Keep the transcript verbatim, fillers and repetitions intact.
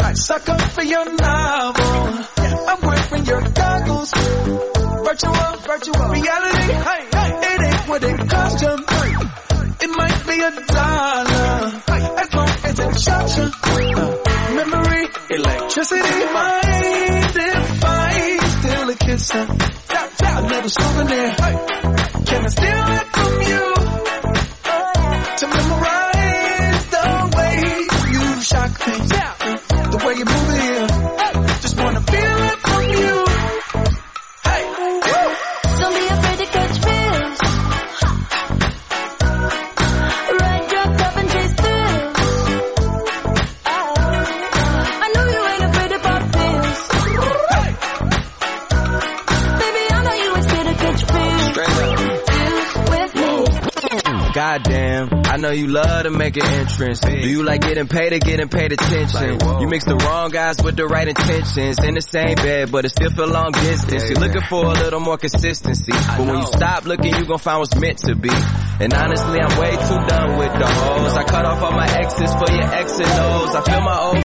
Sucker for your novel. I'm wearing your goggles. Virtual, virtual reality. Hey, hey, it ain't what it cost you. It might be a dollar, as long as it shocks you. Uh, memory, electricity, mind if I steal a kiss? Uh, a little souvenir. Can I steal it from you? To memorize the way you shock me, the way you move it here. Just wanna feel it from you. Hey, woo. Don't be afraid to catch feels. Ride your cup and chase thrills. Oh, I know you ain't afraid to pop pills. Hey. Baby, I know you ain't scared to catch feels. Feels with me. Goddamn, I know you love to make an entrance. Do you like getting paid or getting paid attention? You mix the wrong guys with the right intentions. In the same bed, but it still feel long distance. You're looking for a little more consistency. But when you stop looking, you gon' find what's meant to be. And honestly, I'm way too done with the hoes. I cut off all my exes for your X and O's. I feel my old